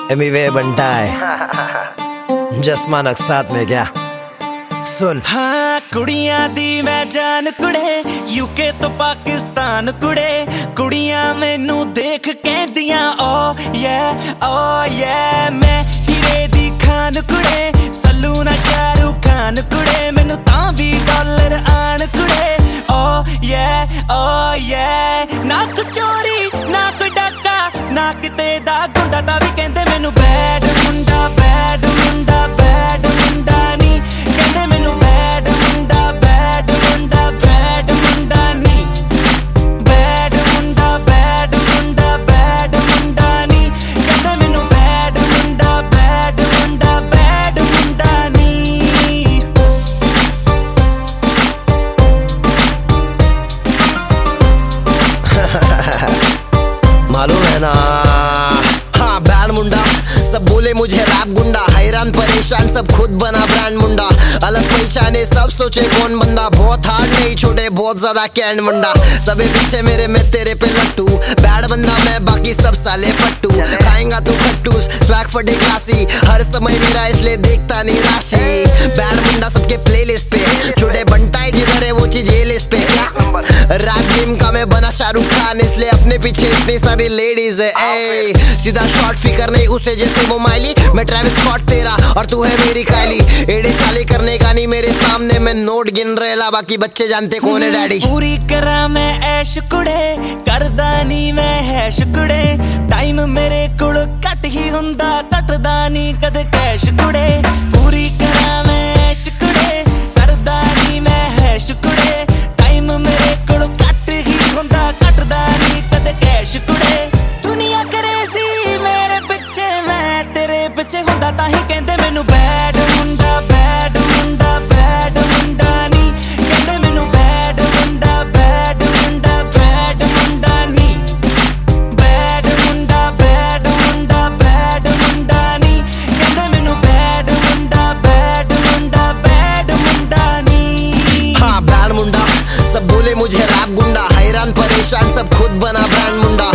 एमिवे बनता है जसमा नक्सात में क्या सुन। हाँ कुड़ियां दी मैं जान कुड़े यूके तो पाकिस्तान कुड़े कुड़ियां मैनू देख कहदियां ओ ये मैं हीरे दी खान कुड़े सल्लू ना शाहरुख खान कुड़े मैनू तां भी डॉलर आन कुड़े ओ ये ना चोरी ना कोई डाका ना किते दा गुंडा दा भी कहंदे मैनू बैड मुंडा बैड मुंडा बैड मुंडा नी कहंदे मैनू बैड मुंडा बैड मुंडा बैड मुंडा नी बैड मुंडा बैड मुंडा बैड मुंडा नी कहंदे मैनू बैड मुंडा बैड मुंडा बैड मुंडा नी। मालूम है ना हाँ बैड मुंडा सब बोले मुझे रैप गुंडा हैरान परेशान सब खुद बना ब्रांड मुंडा अलग पहचाने सब सोचे कौन बंदा बहुत हार्ड नहीं छोटे बहुत ज्यादा कैंड मुंडा सबे पीछे मेरे में तेरे पे लट्टू बैड बंदा मैं बाकी सब साले फट्टू खाएंगा तू खट्टूस स्वैग फटे क्लासी हर समय मेरा इसलिए देखता नहीं राशि बैड मुंडा सबके प्लेलिस्ट पे छोटे बनता है जिधर है वो चीज ये लिस्ट पे क्या रैप गेम का मैं बना शाहरुख खान इसलिए अपने पीछे इतनी सारी लेडीज है ए सीधा शॉर्ट फिकर नहीं उसे जैसे वो माइली मैं ट्रैविस स्कॉट तेरा और तू है मेरी कायली एड़े चाले करने का नहीं मेरे सामने मैं नोट गिन रहेला बाकी बच्चे जानते कौन है डैडी पूरी करा मैं ऐश कुड़े करदा नी मैं हैश कुड़े टाइम मेरे कोल घट ही हुंदा घटदा नी कद कैश कुड़े पूरी करा मैं ऐश कुड़े करदा नी मैं हैश कुड़े टाइम मेरे कोल घट ही हुंदा घटदा नी कद कैश कुड़े दुनिया करेसी मेरे पिछे मैं तेरे पिछे हुंदा ताही कहंदे मैनू बैड मुंडा बैड मुंडा बैड मुंडा नी कहंदे मैनू बैड मुंडा बैड मुंडा बैड मुंडा नी बैड मुंडा बैड मुंडा बैड मुंडा नी कहंदे मैनू बैड मुंडा बैड मुंडा बैड मुंडा नी। हाँ बैड मुंडा सब बोले मुझे रैप गुंडा हैरान परेशान सब खुद बना ब्रांड मुंडा